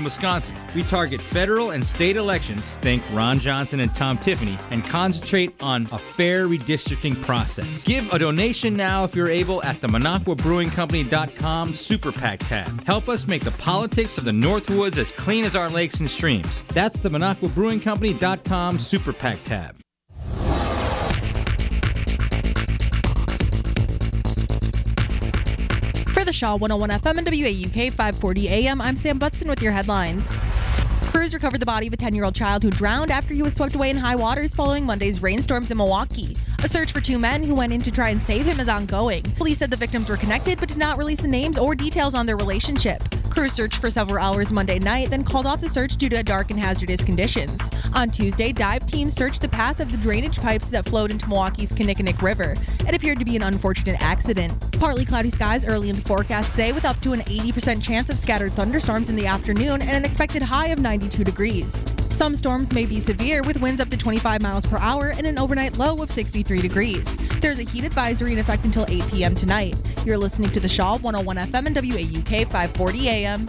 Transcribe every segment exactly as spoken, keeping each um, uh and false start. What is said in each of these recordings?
in Wisconsin. We target federal and state elections, think Ron Johnson and Tom Tiffany, and concentrate on a fair redistricting process. Give a donation now if you're able at the Minocqua Brewing Company dot com Super PAC tab. Help us make the politics of the Northwoods as clean as our lakes and streams. That's the Minocqua Brewing Company dot com Super PAC tab. For the Shaw one oh one F M and W A U K five forty A M, I'm Sam Butson with your headlines. Crews recovered the body of a ten-year-old child who drowned after he was swept away in high waters following Monday's rainstorms in Milwaukee. A search for two men who went in to try and save him is ongoing. Police said the victims were connected but did not release the names or details on their relationship. Crews searched for several hours Monday night, then called off the search due to dark and hazardous conditions. On Tuesday, dive teams searched the path of the drainage pipes that flowed into Milwaukee's Kinnickinnick River. It appeared to be an unfortunate accident. Partly cloudy skies early in the forecast today with up to an eighty percent chance of scattered thunderstorms in the afternoon and an expected high of ninety-two degrees. Some storms may be severe with winds up to twenty-five miles per hour and an overnight low of sixty-three degrees. There's a heat advisory in effect until eight p.m. tonight. You're listening to the Shaw one oh one F M and W A U K five forty A M.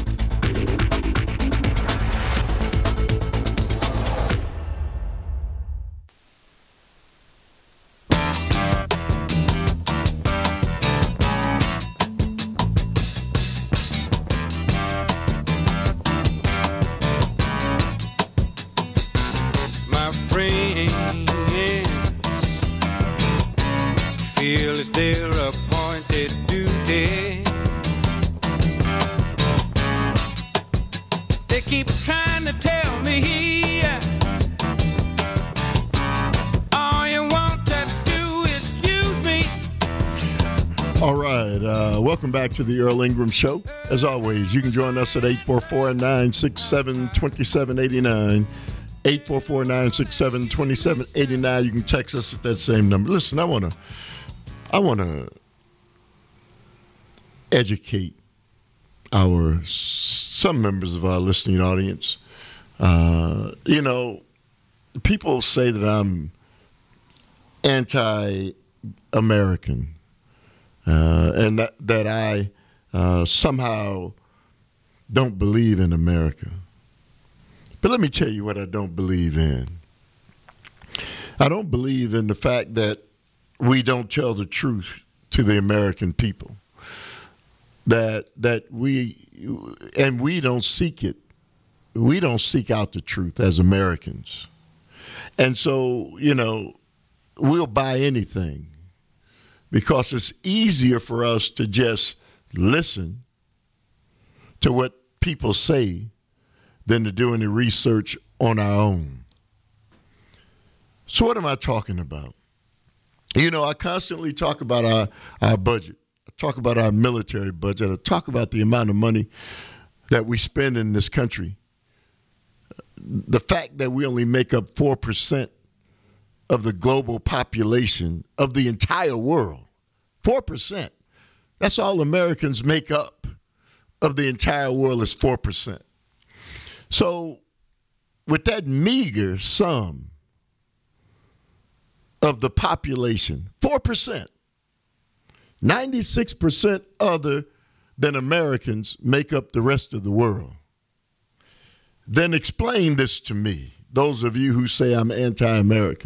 Feel it's their appointed duty. They keep trying to tell me all you want to do is use me. All right, uh, welcome back to the Earl Ingram Show. As always, you can join us at eight four four, nine six seven, two seven eight nine. eight four four, nine six seven, two seven eight nine. You can text us at that same number. Listen, I want to I want to educate our some members of our listening audience. Uh, you know, people say that I'm anti-American uh, and that, that I uh, somehow don't believe in America. But let me tell you what I don't believe in. I don't believe in the fact that we don't tell the truth to the American people. That that we and we don't seek it. We don't seek out the truth as Americans. And so, you know, we'll buy anything because it's easier for us to just listen to what people say than to do any research on our own. So what am I talking about? You know, I constantly talk about our, our budget. I talk about our military budget. I talk about the amount of money that we spend in this country. The fact that we only make up four percent of the global population of the entire world. four percent. That's all Americans make up of the entire world is four percent. So with that meager sum of the population, four percent, ninety-six percent other than Americans make up the rest of the world. Then explain this to me, those of you who say I'm anti-American.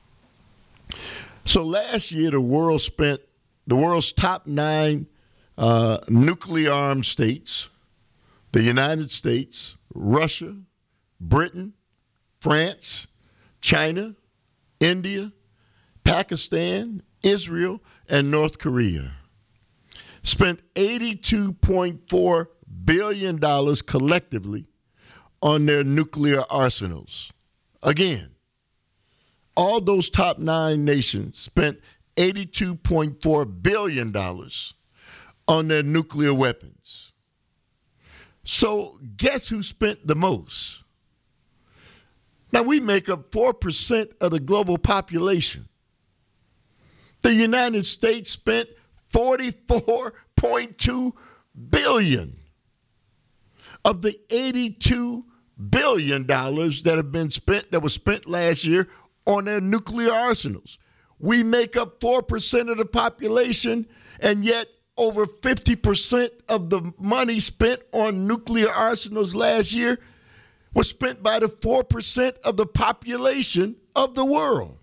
So last year, the world spent, the world's top nine uh, nuclear-armed states, the United States, Russia, Britain, France, China, India, Pakistan, Israel, and North Korea spent eighty-two point four billion dollars collectively on their nuclear arsenals. Again, all those top nine nations spent eighty-two point four billion dollars on their nuclear weapons. So guess who spent the most? Now, we make up four percent of the global population. The United States spent forty-four point two billion dollars of the eighty-two billion dollars that have been spent, that was spent last year on their nuclear arsenals. We make up four percent of the population, and yet over fifty percent of the money spent on nuclear arsenals last year was spent by the four percent of the population of the world.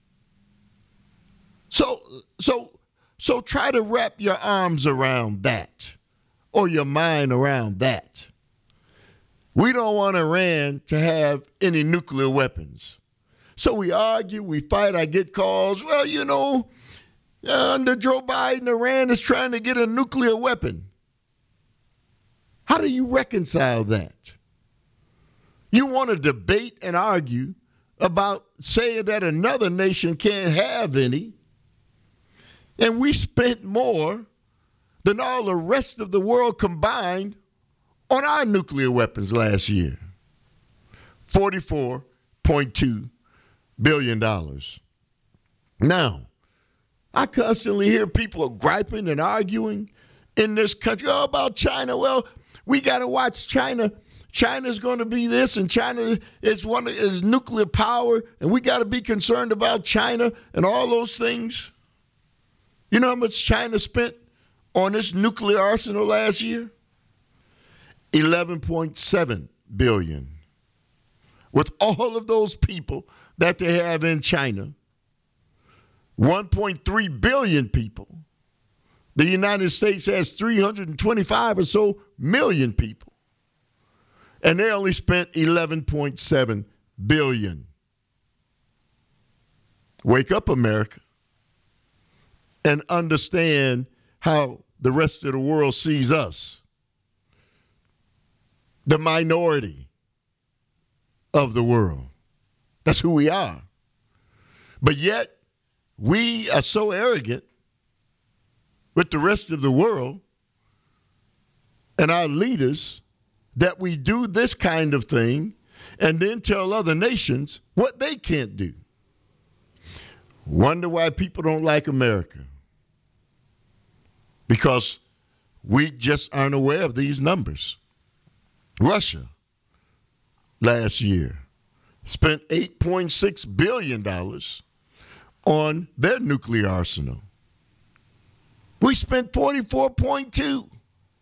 So, so, so try to wrap your arms around that or your mind around that. We don't want Iran to have any nuclear weapons. So we argue, we fight, I get calls. Well, you know, under Joe Biden, Iran is trying to get a nuclear weapon. How do you reconcile that? You want to debate and argue about saying that another nation can't have any, and we spent more than all the rest of the world combined on our nuclear weapons last year. forty-four point two billion dollars. Now, I constantly hear people griping and arguing in this country oh, about China. Well, we got to watch China. China's going to be this, and China is one is nuclear power, and we got to be concerned about China and all those things. You know how much China spent on this nuclear arsenal last year? eleven point seven billion dollars. With all of those people that they have in China, one point three billion people. The United States has three hundred twenty-five or so million people. And they only spent eleven point seven billion dollars. Wake up, America, and understand how the rest of the world sees us. The minority of the world. That's who we are. But yet, we are so arrogant with the rest of the world and our leaders that we do this kind of thing and then tell other nations what they can't do. Wonder why people don't like America. Because we just aren't aware of these numbers. Russia, last year, spent eight point six billion dollars on their nuclear arsenal. We spent forty-four point two.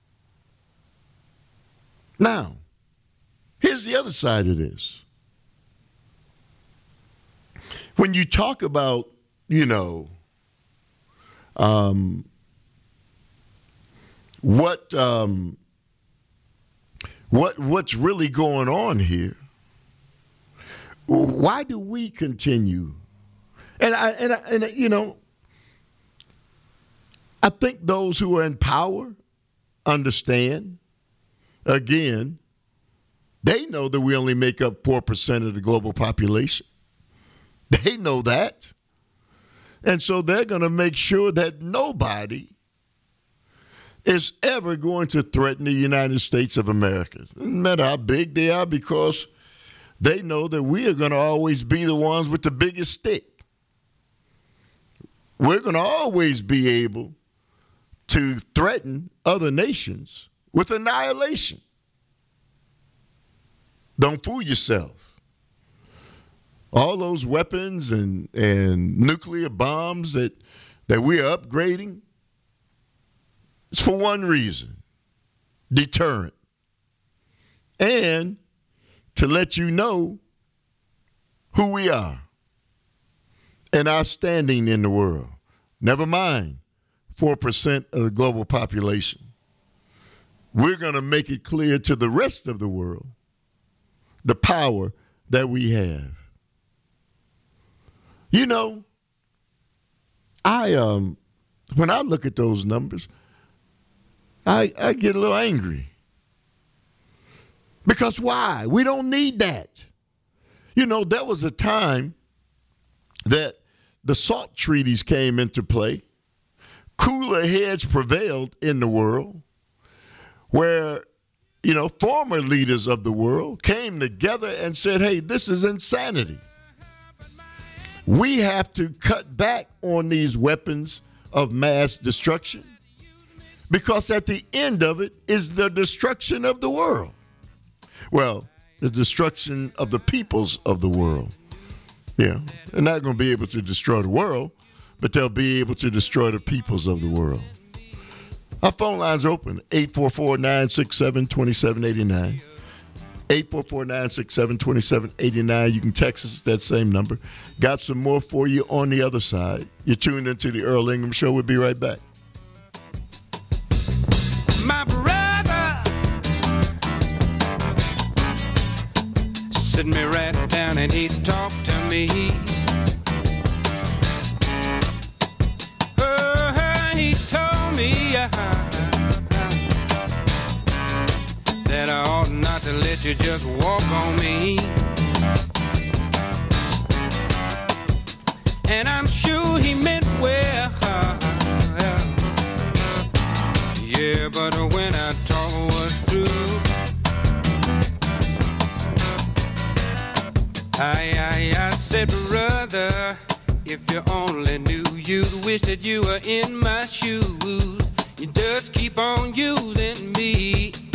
Now, here's the other side of this. When you talk about, you know, um, what um, what what's really going on here, why do we continue? And I and I, and you know, I think those who are in power understand. Again, they know that we only make up four percent of the global population. They know that. And so they're going to make sure that nobody is ever going to threaten the United States of America. No matter how big they are, because they know that we are going to always be the ones with the biggest stick. We're going to always be able to threaten other nations with annihilation. Don't fool yourself. All those weapons and, and nuclear bombs that, that we are upgrading, it's for one reason, deterrent. And to let you know who we are and our standing in the world. Never mind four percent of the global population. We're going to make it clear to the rest of the world the power that we have. You know, I um, when I look at those numbers, I, I get a little angry. Because why? We don't need that. You know, there was a time that the SALT treaties came into play. Cooler heads prevailed in the world, where, you know, former leaders of the world came together and said, hey, this is insanity. We have to cut back on these weapons of mass destruction, because at the end of it is the destruction of the world. Well, the destruction of the peoples of the world. Yeah, they're not going to be able to destroy the world, but they'll be able to destroy the peoples of the world. Our phone line's open, eight four four, nine six seven, two seven eight nine. eight four four, nine six seven, two seven eight nine. You can text us at that same number. Got some more for you on the other side. You're tuned into the Earl Ingram Show. We'll be right back. My brother sit me right down and he talked to me. Oh, he told me uh, that I ought not to let you just walk on me. And I'm sure he meant well. Yeah, but when our talk was through, I, I, I said, brother, if you only knew, you'd wish that you were in my shoes. You just keep on using me.